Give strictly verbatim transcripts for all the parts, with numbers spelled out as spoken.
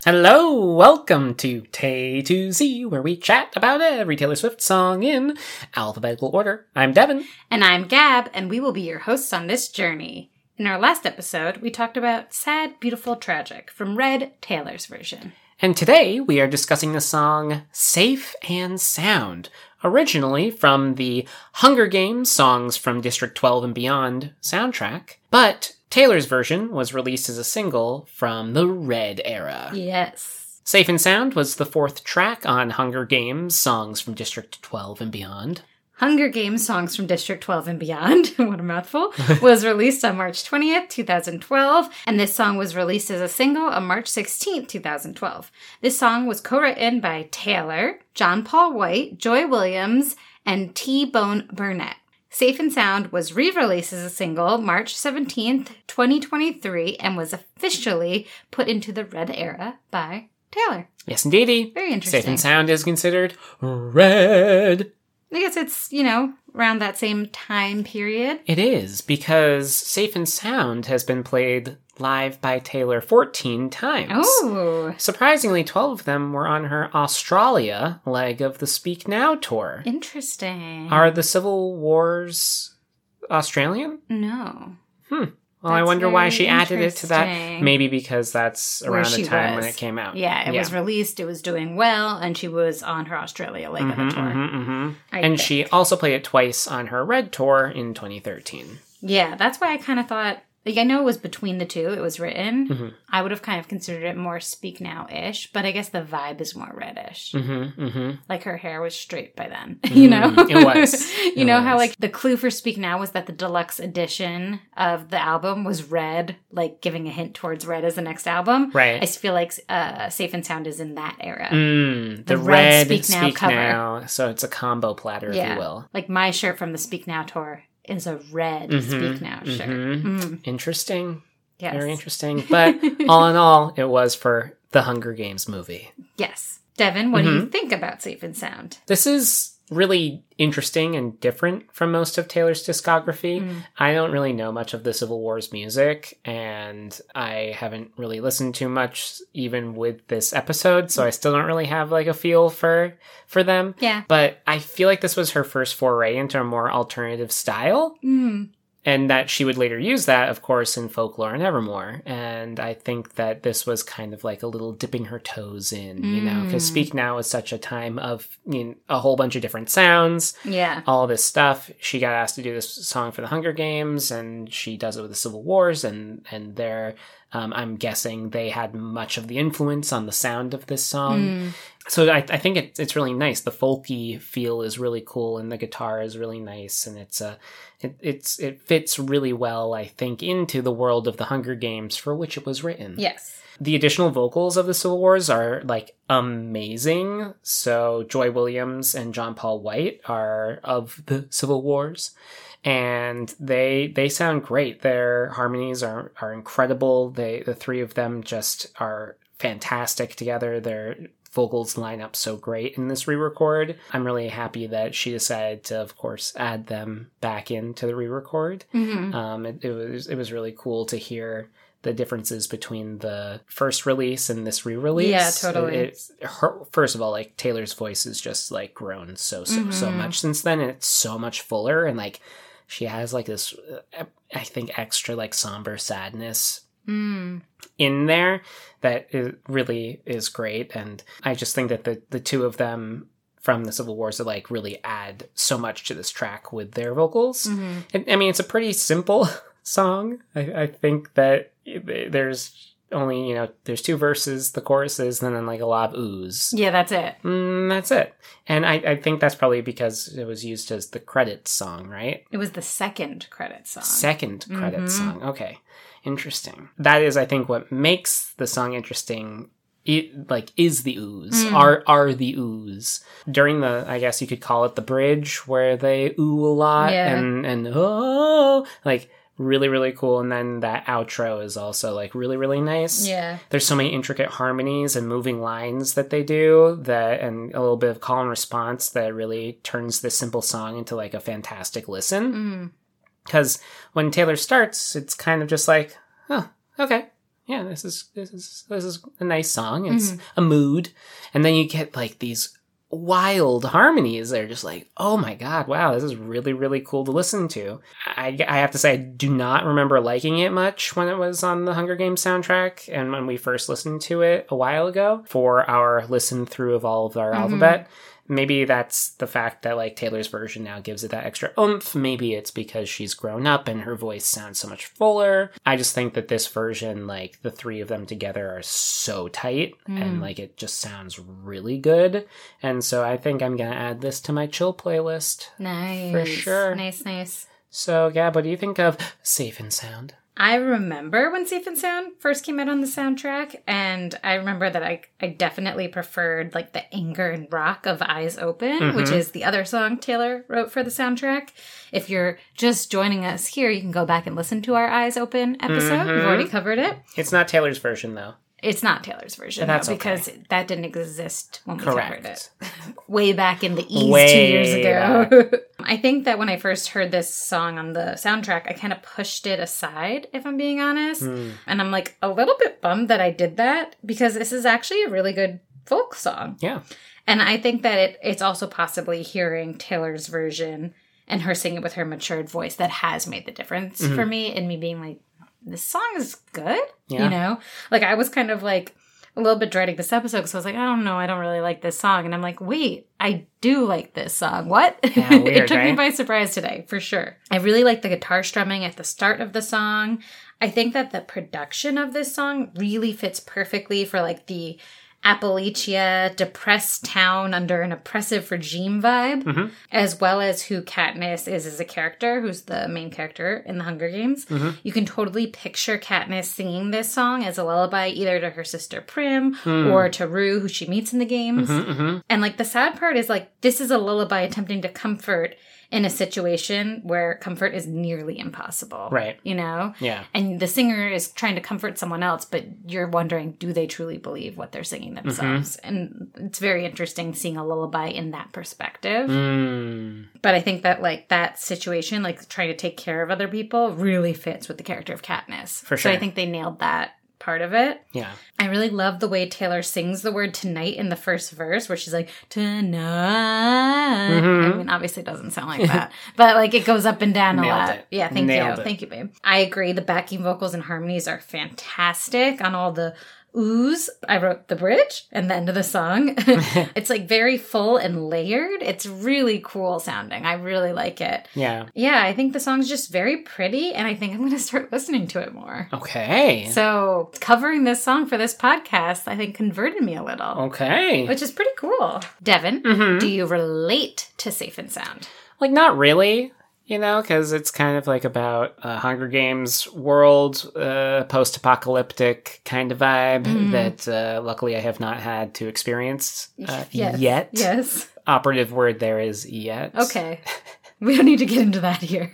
Hello, welcome to Tay to Z, where we chat about every Taylor Swift song in alphabetical order. I'm Devin. And I'm Gab, and we will be your hosts on this journey. In our last episode, we talked about Sad, Beautiful, Tragic from Red, Taylor's version. And today we are discussing the song Safe and Sound, originally from the Hunger Games Songs from District twelve and Beyond soundtrack, but Taylor's version was released as a single from the Red era. Yes. Safe and Sound was the fourth track on Hunger Games Songs from District twelve and Beyond. Hunger Games Songs from District twelve and Beyond, what a mouthful, was released on March twentieth, twenty twelve, and this song was released as a single on March sixteenth, twenty twelve. This song was co-written by Taylor, John Paul White, Joy Williams, and T-Bone Burnett. Safe and Sound was re-released as a single March seventeenth, twenty twenty-three, and was officially put into the Red era by Taylor. Yes, indeedy. Very interesting. Safe and Sound is considered red. I guess it's, you know, around that same time period. It is, because Safe and Sound has been played live by Taylor fourteen times. Oh. Surprisingly, twelve of them were on her Australia leg of the Speak Now tour. Interesting. Are the Civil Wars Australian? No. Hmm. Well, That's I wonder why she very added it to that. interesting. Maybe because that's Where around the she time was. when it came out. Yeah, it was released, it was doing well, and she was on her Australia leg Mm-hmm, of the tour. mm-hmm, mm-hmm. I And think. she also played it twice on her Red tour in twenty thirteen. Yeah, that's why I kind of thought, like, I know it was between the two, it was written. Mm-hmm. I would have kind of considered it more Speak Now-ish, but I guess the vibe is more reddish. Mm-hmm, mm-hmm. Like, her hair was straight by then, you know? it was. you It know how, was. like, the clue for Speak Now was that the deluxe edition of the album was red, like, giving a hint towards red as the next album. Right. I feel like uh, Safe and Sound is in that era. Mm, the, The red, red Speak, Speak Now cover. Now. So it's a combo platter, yeah. if you will. Like, my shirt from the Speak Now tour is a red Speak Now shirt. Mm-hmm. Mm. Interesting. Yes. Very interesting. But all in all, it was for the Hunger Games movie. Yes. Devin, what Mm-hmm. do you think about Safe and Sound? This is really interesting and different from most of Taylor's discography. Mm. I don't really know much of the Civil War's music, and I haven't really listened to much even with this episode, so I still don't really have like a feel for for them. Yeah. But I feel like this was her first foray into a more alternative style. Mm. And that she would later use that, of course, in Folklore and Evermore. And I think that this was kind of like a little dipping her toes in, you know, because Speak Now is such a time of, you know, a whole bunch of different sounds, Yeah. all this stuff. She got asked to do this song for the Hunger Games, and she does it with the Civil Wars, and, and there, um, I'm guessing they had much of the influence on the sound of this song. Mm. So I, I think it, it's really nice. The folky feel is really cool, and the guitar is really nice, and it's a, it, it's it fits really well, I think, into the world of the Hunger Games for which it was written. Yes. The additional vocals of the Civil Wars are like amazing. So Joy Williams and John Paul White are of the Civil Wars, and they they sound great. Their harmonies are are incredible. They the three of them just are fantastic together. Their vocals line up so great in this re-record. I'm really happy that she decided to, of course, add them back into the re-record. Mm-hmm. Um, it, it was it was really cool to hear the differences between the first release and this re-release. Yeah, totally. It, it's her, first of all, like Taylor's voice has just like grown so so Mm-hmm. so much since then, and it's so much fuller, and like she has like this, uh, I think, extra like somber sadness Mm. in there that it really is great. And I just think that the the two of them from the Civil Wars that like really add so much to this track with their vocals. Mm-hmm. And, I mean, it's a pretty simple song. I, I think that there's only, you know, there's two verses, the choruses, and then like a lot of oohs. Yeah, that's it. Mm, that's it. And I, I think that's probably because it was used as the credits song, right? It was the second credit song. Second credit Mhm. song. Okay. Interesting. That is, I think, what makes the song interesting. It, like, is the oohs. Mm. Are are the oohs. During the, I guess you could call it the bridge, where they ooh a lot. Yeah. And, and oh, like, really, really cool. And then that outro is also, like, really, really nice. Yeah. There's so many intricate harmonies and moving lines that they do, that, and a little bit of call and response that really turns this simple song into, like, a fantastic listen. Mm. Because when Taylor starts, it's kind of just like, oh, okay, yeah, this is this is this is a nice song. It's mm-hmm. a mood. And then you get like these wild harmonies. They're just like, oh my god, wow, this is really, really cool to listen to. I, I have to say, I do not remember liking it much when it was on the Hunger Games soundtrack and when we first listened to it a while ago for our listen through of all of our mm-hmm. alphabet. Maybe that's the fact that, like, Taylor's version now gives it that extra oomph. Maybe it's because she's grown up and her voice sounds so much fuller. I just think that this version, like, the three of them together are so tight mm. and, like, it just sounds really good. And so I think I'm going to add this to my chill playlist. Nice. For sure. Nice, nice. So, Gab, what do you think of Safe and Sound? I remember when Safe and Sound first came out on the soundtrack, and I remember that I I definitely preferred, like, the anger and rock of Eyes Open, mm-hmm. which is the other song Taylor wrote for the soundtrack. If you're just joining us here, you can go back and listen to our Eyes Open episode. Mm-hmm. We've already covered it. It's not Taylor's version, though. It's not Taylor's version, that's though, okay. because that didn't exist when we Correct. covered it. Way back in the E's Way two years ago. I think that when I first heard this song on the soundtrack, I kind of pushed it aside, if I'm being honest. Mm. And I'm, like, a little bit bummed that I did that, because this is actually a really good folk song. Yeah. And I think that it, it's also possibly hearing Taylor's version and her singing with her matured voice that has made the difference mm-hmm. for me, and me being like, this song is good, yeah. you know? Like, I was kind of, like, a little bit dreading this episode because I was like, I don't know, I don't really like this song. And I'm like, wait, I do like this song. What? Yeah, weird, it took right? me by surprise today, for sure. I really like the guitar strumming at the start of the song. I think that the production of this song really fits perfectly for, like, the Appalachia, depressed town under an oppressive regime vibe, mm-hmm. as well as who Katniss is as a character, who's the main character in the Hunger Games. Mm-hmm. You can totally picture Katniss singing this song as a lullaby either to her sister Prim mm. or to Rue, who she meets in the games. Mm-hmm, mm-hmm. And, like, the sad part is, like, this is a lullaby attempting to comfort in a situation where comfort is nearly impossible. Right. You know? Yeah. And the singer is trying to comfort someone else, but you're wondering, do they truly believe what they're singing themselves? Mm-hmm. And it's very interesting seeing a lullaby in that perspective. Mm. But I think that, like, that situation, like, trying to take care of other people, really fits with the character of Katniss. For sure. So I think they nailed that part of it. Yeah. I really love the way Taylor sings the word tonight in the first verse, where she's like, tonight. Mm-hmm. I mean, obviously it doesn't sound like that, but, like, it goes up and down a Nailed lot. It. Yeah, thank Nailed you. It. Thank you, babe. I agree. The backing vocals and harmonies are fantastic on all the oohs. I wrote the bridge and the end of the song. It's, like, very full and layered. It's really cool sounding. I really like it. Yeah. Yeah, I think the song's just very pretty, and I think I'm going to start listening to it more. Okay. So covering this song for this podcast, I think, converted me a little. Okay. Which is pretty cool. Devin, mm-hmm. do you relate to Safe and Sound? Like, not really. You know, because it's kind of like about a Hunger Games world, uh, post-apocalyptic kind of vibe mm. that uh, luckily I have not had to experience uh, yes. yet. Yes. Operative word there is yet. Okay. We don't need to get into that here.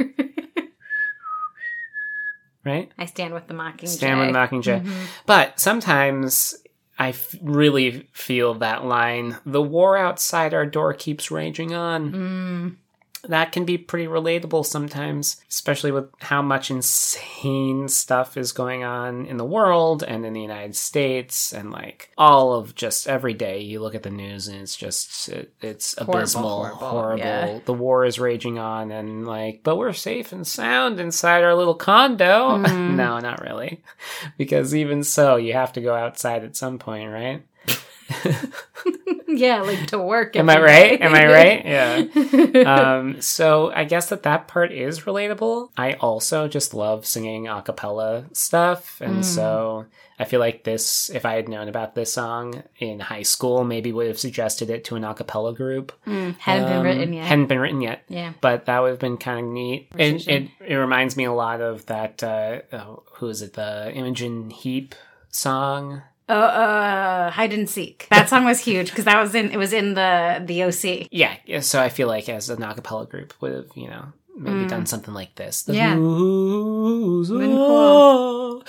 Right? I stand with the Mockingjay. Stand with the Mockingjay. Mm-hmm. But sometimes I f- really feel that line, the war outside our door keeps raging on. Mm. That can be pretty relatable sometimes, especially with how much insane stuff is going on in the world and in the United States, and, like, all of just every day you look at the news and it's just, it, it's horrible, abysmal, horrible. horrible. Yeah. The war is raging on, and, like, but we're safe and sound inside our little condo. Mm. No, not really. Because even so, you have to go outside at some point, right? Yeah, like to work. Am I right? Am I right? Yeah. Um, so I guess that that part is relatable. I also just love singing a cappella stuff. And mm. so I feel like this, if I had known about this song in high school, maybe would have suggested it to an a cappella group. Mm, hadn't um, been written yet. Hadn't been written yet. Yeah. But that would have been kind of neat. It, it, it reminds me a lot of that, uh, oh, who is it? The Imogen Heap song. Oh, uh, Hide and Seek. That song was huge because that was in, it was in the, the O C. Yeah. So I feel like as an a cappella group would have, you know, maybe mm. done something like this. The yeah. Ooh, been cool.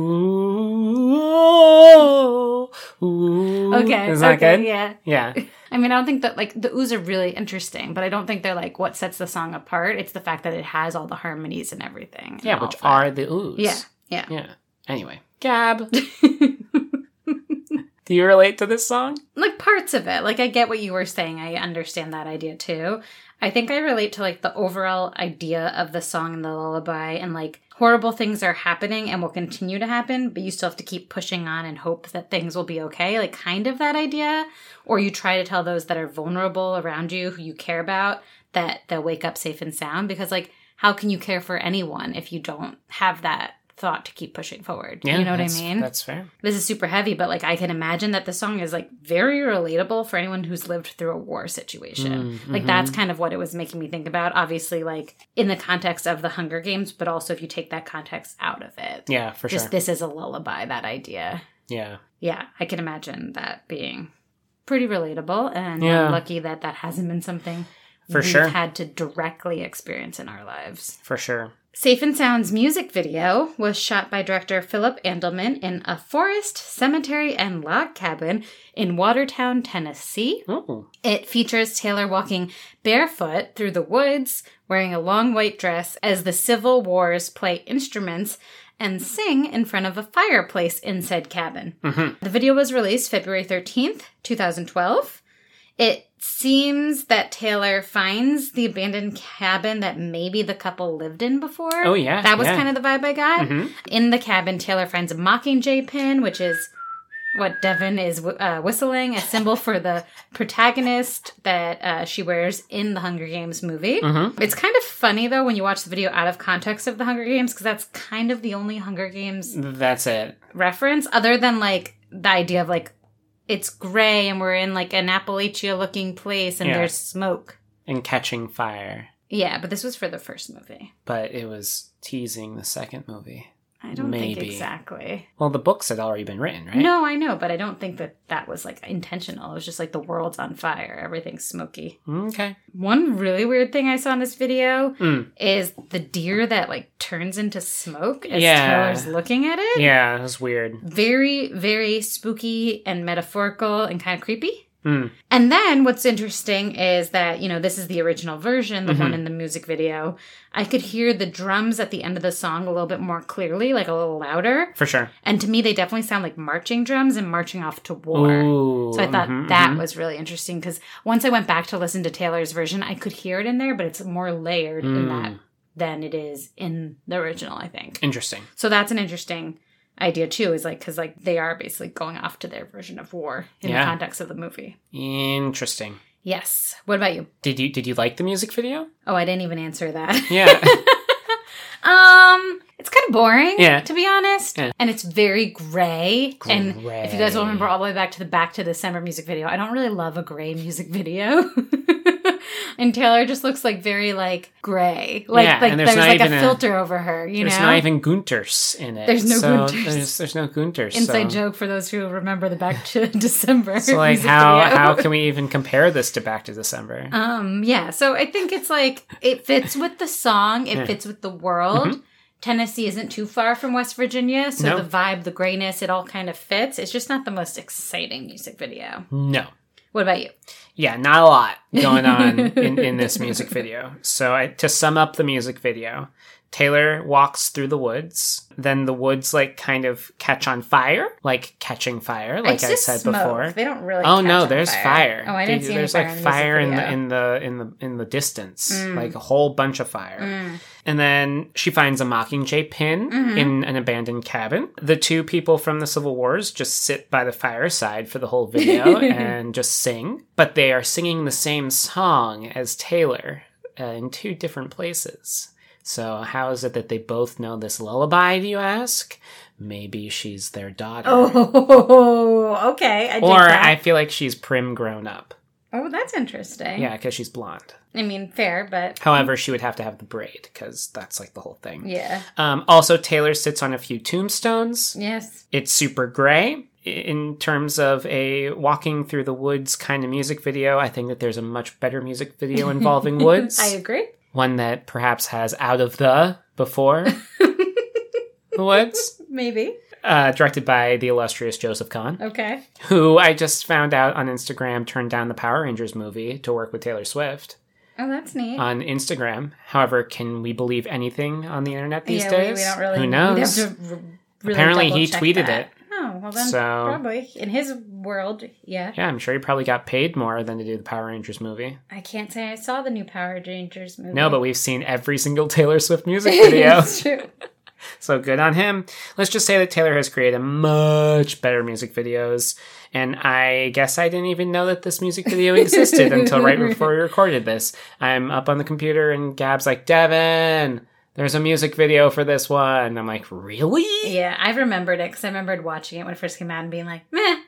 Ooh, ooh. Okay. Is that okay, good? Yeah. Yeah. I mean, I don't think that, like, the oohs are really interesting, but I don't think they're, like, what sets the song apart. It's the fact that it has all the harmonies and everything. Yeah, and which that. are the oohs. Yeah. Yeah. Yeah. Anyway. Gab. Do you relate to this song? Like parts of it. Like I get what you were saying. I understand that idea too. I think I relate to like the overall idea of the song and the lullaby, and like horrible things are happening and will continue to happen, but you still have to keep pushing on and hope that things will be okay. Like kind of that idea. Or you try to tell those that are vulnerable around you, who you care about, that they'll wake up safe and sound. Because like, how can you care for anyone if you don't have that thought to keep pushing forward? Yeah, you know what I that's- mean? That's fair. This is super heavy, but like I can imagine that the song is like very relatable for anyone who's lived through a war situation. Mm, like mhm. that's kind of what it was making me think about. Obviously, like in the context of the Hunger Games, but also if you take that context out of it. Yeah, for Just sure. this is a lullaby, that idea. Yeah. Yeah, I can imagine that being pretty relatable, and Yeah. I'm lucky that that hasn't been something For we've sure. had to directly experience in our lives. For sure. Safe and Sound's music video was shot by director Philip Andelman in a forest, cemetery, and log cabin in Watertown, Tennessee. Oh. It features Taylor walking barefoot through the woods, wearing a long white dress, as the Civil Wars play instruments and sing in front of a fireplace in said cabin. Mm-hmm. The video was released February thirteenth, twenty twelve. It seems that Taylor finds the abandoned cabin that maybe the couple lived in before. Oh, yeah. That was yeah. kind of the vibe I got. Mhm. In the cabin, Taylor finds a Mockingjay pin, which is what Devin is uh, whistling, a symbol for the protagonist that uh, she wears in the Hunger Games movie. Mhm. It's kind of funny, though, when you watch the video out of context of the Hunger Games, because that's kind of the only Hunger Games That's it. reference, other than, like, the idea of, like, it's gray and we're in, like, an Appalachia-looking place and Yeah. there's smoke. And Catching Fire. Yeah, but this was for the first movie. But it was teasing the second movie. I don't think Maybe. exactly. Well, the books had already been written, right? No, I know, but I don't think that that was, like, intentional. It was just, like, the world's on fire. Everything's smoky. Okay. One really weird thing I saw in this video Mm. is the deer that, like, turns into smoke as Yeah. Taylor's looking at it. Yeah, it was weird. Very, very spooky and metaphorical and kind of creepy. Mm. And then what's interesting is that, you know, this is the original version, the Mhm. one in the music video. I could hear the drums at the end of the song a little bit more clearly, like a little louder. For sure. And to me, they definitely sound like marching drums and marching off to war. Ooh. So I thought mhm, that mhm. was really interesting because once I went back to listen to Taylor's version, I could hear it in there, but it's more layered in Mm. that than it is in the original, I think. Interesting. So that's an interesting idea too, is like, because like they are basically going off to their version of war in Yeah. the context of the movie. Interesting. Yes. What about you? Did you did you like the music video? Oh, I didn't even answer that. Yeah. um, it's kind of boring, Yeah. to be honest. Yeah. And it's very gray. And Gray. if you guys will remember all the way back to the Back to December music video, I don't really love a gray music video. And Taylor just looks like very like gray. Like, Yeah, like and there's there's, not like a even a- filter over her, you There's know? not even Gunters in it. There's no so Gunters. There's, there's no Gunters. Inside so. joke for those who remember the Back to December. So like music how video. how can we even compare this to Back to December? Um, yeah, so I think it's like, it fits with the song, it Yeah. fits with the world. Mhm. Tennessee isn't too far from West Virginia, so No. the vibe, the grayness, it all kind of fits. It's just not the most exciting music video. No. What about you? Yeah, not a lot going on in, in this music video. So I, to sum up the music video, Taylor walks through the woods. Then the woods like kind of catch on fire, like catching fire, like It's I just said smoke. before. They don't really. Oh catch no, on there's fire. Oh, I didn't They- see There's any like fire fire in in the the, in the in the in the distance, Mm. like a whole bunch of fire. Mm. And then she finds a Mockingjay pin Mhm. in an abandoned cabin. The two people from the Civil Wars just sit by the fireside for the whole video and just sing. But they are singing the same song as Taylor uh, in two different places. So how is it that they both know this lullaby, do you ask? Maybe she's their daughter. Oh, okay. I dig or that. I feel like she's prim grown up. Oh, that's interesting. Yeah, because she's blonde. I mean, fair, but However, she would have to have the braid because that's like the whole thing. yeah. Um, also, Taylor sits on a few tombstones. Yes. It's super gray. In terms of a walking through the woods kind of music video, I think that there's a much better music video involving woods. I agree. One that perhaps has Out of the before the woods. Maybe. Uh, directed by the illustrious Joseph Kahn, Okay. who I just found out on Instagram turned down the Power Rangers movie to work with Taylor Swift Oh, that's neat. on Instagram. However, can we believe anything on the internet these yeah, days? We, we don't really. Who knows? We'd have to r- really Apparently he double-check tweeted that. it. Oh, well then, So- probably. In his world, yeah. Yeah, I'm sure he probably got paid more than to do the Power Rangers movie. I can't say I saw the new Power Rangers movie. No, but we've seen every single Taylor Swift music video. It's true. So good on him. Let's just say that Taylor has created much better music videos. And I guess I didn't even know that this music video existed until right before we recorded this. I'm up on the computer and Gab's like, Devin, there's a music video for this one. And I'm like, really? Yeah, I remembered it because I remembered watching it when it first came out and being like, meh.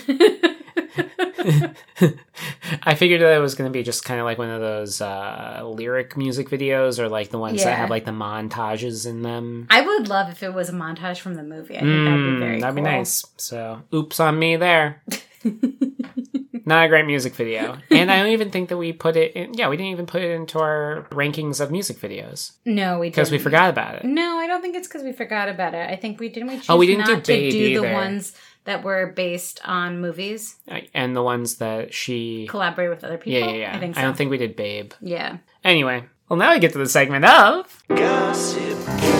I figured that it was going to be just kind of like one of those uh, lyric music videos or like the ones Yeah. that have like the montages in them. I would love if it was a montage from the movie. I think that'd be very Mm, that'd cool. be nice. So, oops on me there. Not a great music video. And I don't even think that we put it in. Yeah, we didn't even put it into our rankings of music videos. No, we didn't. Because we forgot about it. No, I don't think it's because we forgot about it. I think we didn't we choose Oh, we didn't do not to Babe do either. the ones that were based on movies, And the ones that she... collaborate with other people. Yeah, yeah, yeah. I think so. I don't think we did Babe. Yeah. Anyway, well, now we get to the segment of... Gossip.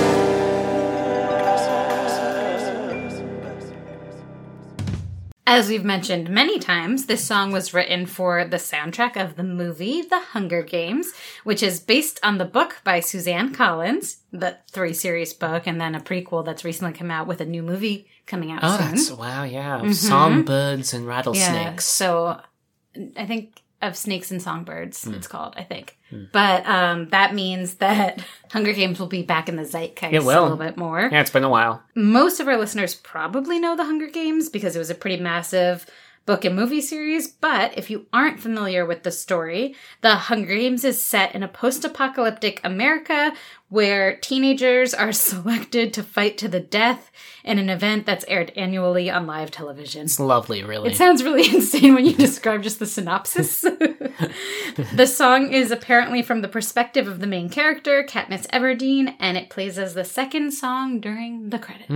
As we've mentioned many times, this song was written for the soundtrack of the movie The Hunger Games, which is based on the book by Suzanne Collins, the three-series book, and then a prequel that's recently come out with a new movie coming out Oh, soon. that's... Wow, yeah. Mhm. Songbirds and Yeah, rattlesnakes. so I think of Snakes and Songbirds, Hmm. it's called, I think. But um, that means that Hunger Games will be back in the zeitgeist It will. a little bit more. Yeah, it's been a while. Most of our listeners probably know The Hunger Games because it was a pretty massive book and movie series, but if you aren't familiar with the story, The Hunger Games is set in a post-apocalyptic America where teenagers are selected to fight to the death in an event that's aired annually on live television. It's lovely, really. It sounds really insane when you describe just the synopsis. The song is apparently from the perspective of the main character, Katniss Everdeen, and it plays as the second song during the credits.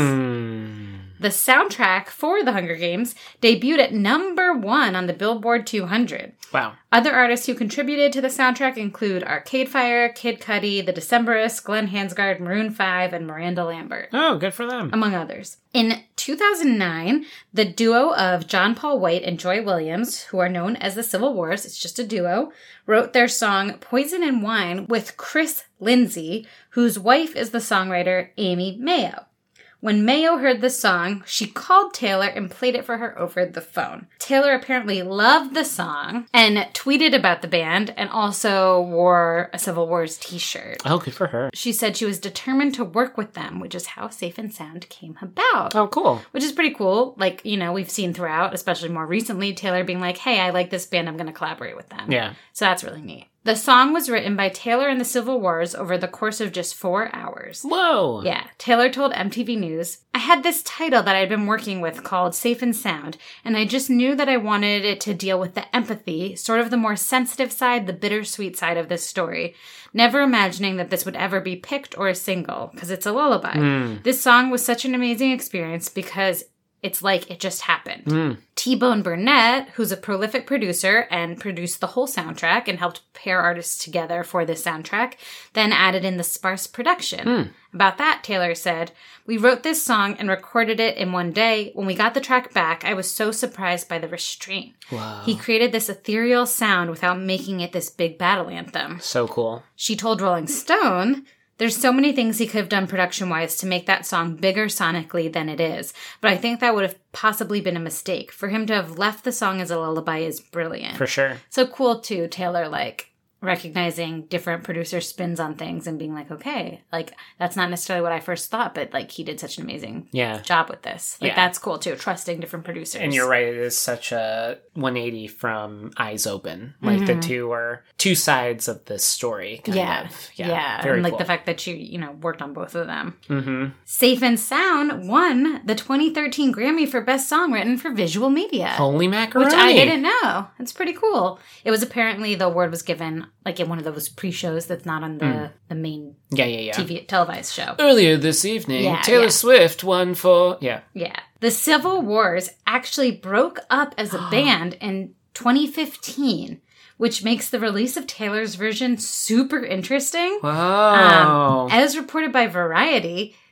Mm. The soundtrack for The Hunger Games debuted at number one on the Billboard two hundred. Wow. Other artists who contributed to the soundtrack include Arcade Fire, Kid Cudi, The Decemberists, Glenn Hansgard, Maroon five, and Miranda Lambert, Oh, good for them. among others. In two thousand nine, the duo of John Paul White and Joy Williams, who are known as the Civil Wars, it's just a duo, wrote their song Poison and Wine with Chris Lindsay, whose wife is the songwriter Amy Mayo. When Mayo heard the song, she called Taylor and played it for her over the phone. Taylor apparently loved the song and tweeted about the band and also wore a Civil Wars t-shirt. Oh, good for her. She said she was determined to work with them, which is how Safe and Sound came about. Oh, cool. Which is pretty cool. Like, you know, we've seen throughout, especially more recently, Taylor being like, hey, I like this band, I'm going to collaborate with them. Yeah. So that's really neat. The song was written by Taylor and the Civil Wars over the course of just four hours. Whoa. Yeah, Taylor told M T V News, I had this title that I'd been working with called Safe and Sound, and I just knew that I wanted it to deal with the empathy, sort of the more sensitive side, the bittersweet side of this story. Never imagining that this would ever be picked or a single, because it's a lullaby. Mm. This song was such an amazing experience because it's like it just happened. Mm. T-Bone Burnett, who's a prolific producer and produced the whole soundtrack and helped pair artists together for this soundtrack, then added in the sparse production. Mm. About that, Taylor said, we wrote this song and recorded it in one day. When we got the track back, I was so surprised by the restraint. Wow. He created this ethereal sound without making it this big battle anthem. So cool. She told Rolling Stone, there's so many things he could have done production-wise to make that song bigger sonically than it is, but I think that would have possibly been a mistake. For him to have left the song as a lullaby is brilliant. For sure. So cool, too, Taylor, like, recognizing different producer spins on things and being like, okay, like, that's not necessarily what I first thought, but, like, he did such an amazing Yeah. job with this. Like, Yeah. that's cool, too, trusting different producers. And you're right, it is such a one eighty from Eyes Open. Like, the two are two sides of this story, kind Yeah, of. yeah, Yeah. Very and, like, cool. the fact that you, you know, worked on both of them. Mm-hmm. Safe and Sound won the twenty thirteen Grammy for Best Song Written for Visual Media. Holy macaroni. Which I didn't know. It's pretty cool. It was apparently, the award was given, like, in one of those pre-shows that's not on the, Mm. the main Yeah, yeah, yeah. T V televised show. Earlier this evening, Yeah, Taylor yeah. Swift won for... Yeah. Yeah. The Civil Wars actually broke up as a band in twenty fifteen, which makes the release of Taylor's version super interesting. Wow. Um, as reported by Variety,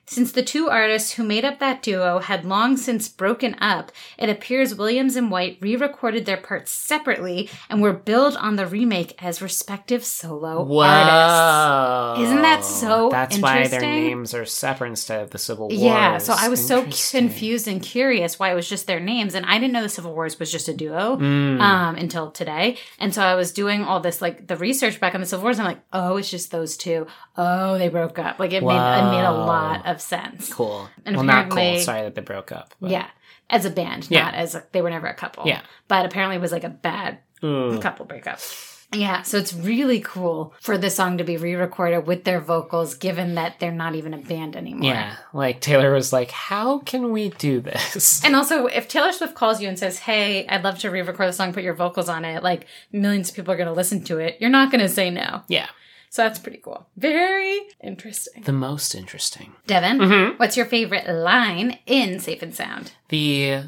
Since the two artists who made up that duo had long since broken up, it appears Williams and White re-recorded their parts separately and were billed on the remake as respective solo Whoa. artists. Isn't that so That's interesting? why their names are separate instead of the Civil Wars. Yeah, so I was so Interesting. confused and curious why it was just their names, and I didn't know the Civil Wars was just a duo Mm. um, until today. And so I was doing all this, like, the research back on the Civil Wars, and I'm like, oh, it's just those two. Oh, they broke up. Like, it made, it made a Whoa. lot of sense. Cool. And well, not cool. apparently- Sorry that they broke up. but- Yeah, as a band, Yeah. not as a, they were never a couple. Yeah. But apparently it was like a bad Ooh. couple breakup. Yeah, so it's really cool for this song to be re-recorded with their vocals, given that they're not even a band anymore. Yeah. Like, Taylor was like, how can we do this? And also, if Taylor Swift calls you and says, hey, I'd love to re-record the song, put your vocals on it, like, millions of people are going to listen to it, you're not going to say no. Yeah. So that's pretty cool. Very interesting. The most interesting. Devin, Mm-hmm. what's your favorite line in Safe and Sound? The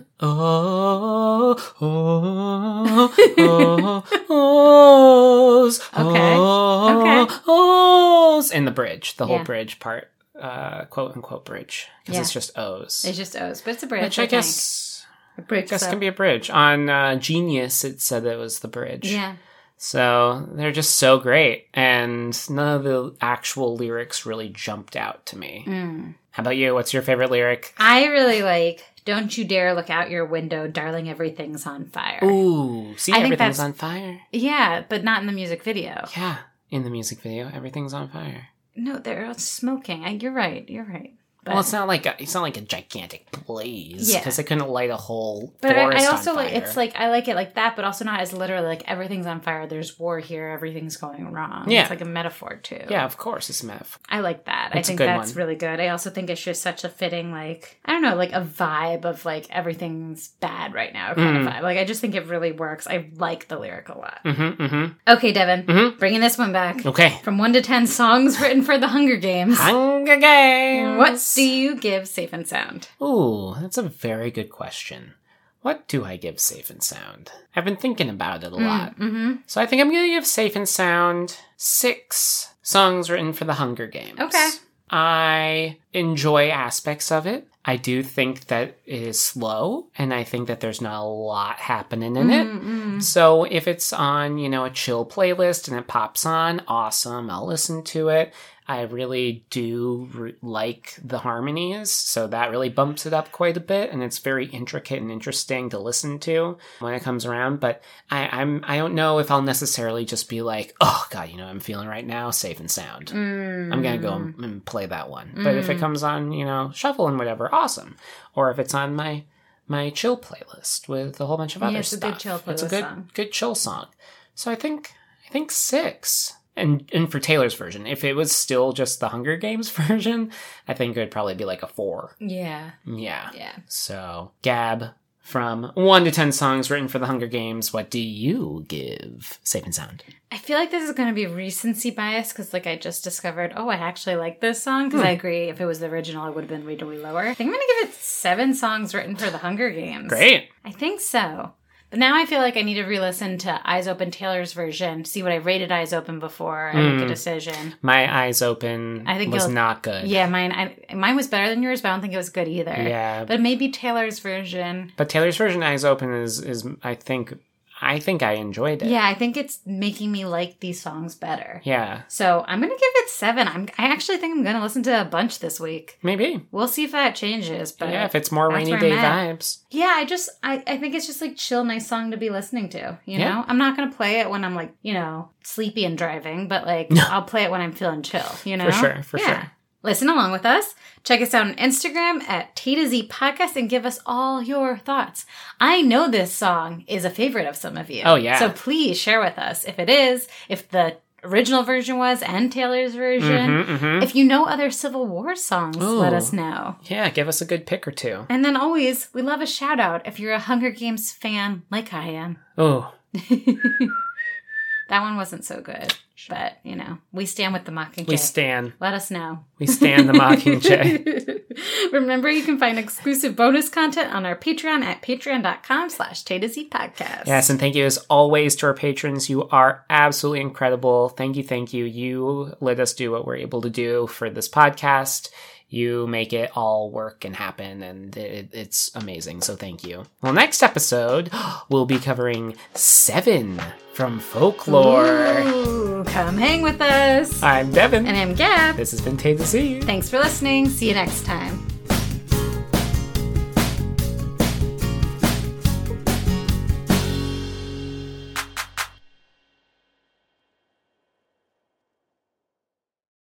oh oh oh ohs Okay. oh, Okay. ohs in the bridge, the whole Yeah. bridge part, uh, quote unquote bridge, because Yeah. it's just O's, It's just O's, but it's a bridge. which I think. guess A bridge. I guess so- can be a bridge. On uh, Genius, it said it was the bridge. Yeah. So they're just so great, and none of the actual lyrics really jumped out to me. Mm. How about you? What's your favorite lyric? I really like, don't you dare look out your window, darling, everything's on fire. Ooh, see, I think everything's that's- on fire. Yeah, but not in the music video. Yeah, in the music video, everything's on fire. No, they're all smoking. I, you're right. You're right. But, Well, it's not like a, it's not like a gigantic blaze Yeah. because they couldn't light a whole but I, forest I also on like fire. it's like I like it like that, but also not as literally like everything's on fire. There's war here. Everything's going wrong. Yeah. It's like a metaphor too. yeah, of course, it's a metaphor. I like that. It's a I think good that's one. really good. I also think it's just such a fitting, like, I don't know, like a vibe of like everything's bad right now kind Mm. of vibe. Like, I just think it really works. I like the lyric a lot. Mm-hmm. Mm-hmm. Okay, Devin, Mhm. bringing this one back. Okay. From one to ten songs written for the Hunger Games. Hunger Games. What do you give Safe and Sound? Ooh, that's a very good question. What do I give Safe and Sound? I've been thinking about it a lot. Mm-hmm. So I think I'm going to give Safe and Sound six songs written for the Hunger Games. Okay. I enjoy aspects of it. I do think that it is slow, and I think that there's not a lot happening in it. Mm-mm. So if it's on, you know, a chill playlist and it pops on, awesome, I'll listen to it. I really do re- like the harmonies, so that really bumps it up quite a bit, and it's very intricate and interesting to listen to when it comes around. But I, I'm I don't know if I'll necessarily just be like, oh god, you know, what I'm feeling right now, Safe and Sound. Mm. I'm gonna go and, and play that one. But if it comes on, you know, shuffle and whatever, awesome. Or if it's on my my chill playlist with a whole bunch of Yeah, other it's a stuff, good chill it's a playlist good song. good chill song. So I think I think six. And and for Taylor's version, if it was still just the Hunger Games version, I think it would probably be like a four. Yeah. Yeah. Yeah. So Gab, from one to ten songs written for the Hunger Games, what do you give Safe and Sound? I feel like this is going to be recency bias because, like, I just discovered, oh, I actually like this song because Hmm. I agree. If it was the original, it would have been way, way lower. I think I'm going to give it seven songs written for the Hunger Games. Great. I think so. But now I feel like I need to re-listen to Eyes Open Taylor's version, see what I rated Eyes Open before I make a Mm. decision. My Eyes Open I think was you'll- not good. Yeah, mine I, mine was better than yours, but I don't think it was good either. Yeah. But maybe Taylor's version. But Taylor's version, Eyes Open, is is I think I think I enjoyed it. Yeah, I think it's making me like these songs better. Yeah. So I'm gonna give it seven. I'm I actually think I'm gonna listen to a bunch this week. Maybe. We'll see if that changes. But yeah, if it's more that's rainy where day I'm at. vibes. Yeah, I just I, I think it's just like chill, nice song to be listening to. You know, Yeah. I'm not gonna play it when I'm like, you know, sleepy and driving, but like I'll play it when I'm feeling chill. You know, For sure, for yeah. sure. Listen along with us. Check us out on Instagram at T to Z Podcast and give us all your thoughts. I know this song is a favorite of some of you. Oh, yeah. So please share with us if it is, if the original version was and Taylor's version. Mhm, mhm. If you know other Civil War songs, let Ooh. us know. Yeah, give us a good pick or two. And then always, we love a shout out if you're a Hunger Games fan like I am. Oh, That one wasn't so good, but you know, we stand with the Mockingjay. we stand. Let us know. We stand the Mockingjay. Remember, you can find exclusive bonus content on our Patreon at patreon.com slash Tay to Z podcast. Yes, and thank you as always to our patrons. You are absolutely incredible. Thank you, thank you. You let us do what we're able to do for this podcast. you make it all work and happen, and it, it's amazing. So thank you. Well, next episode, we'll be covering Seven from Folklore. Ooh, come hang with us. I'm Devin. And I'm Gab. This has been Tay to See You. Thanks for listening. See you next time.